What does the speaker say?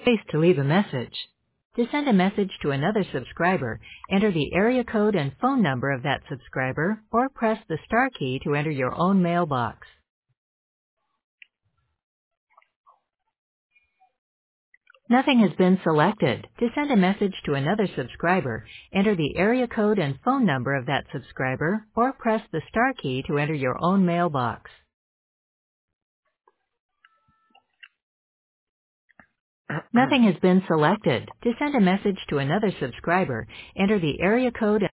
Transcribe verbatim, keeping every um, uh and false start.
Space to leave a message. To send a message to another subscriber, enter the area code and phone number of that subscriber, or press the star key to enter your own mailbox. Nothing has been selected. To send a message to another subscriber, enter the area code and phone number of that subscriber, or press the star key to enter your own mailbox. Nothing has been selected. To send a message to another subscriber, enter the area code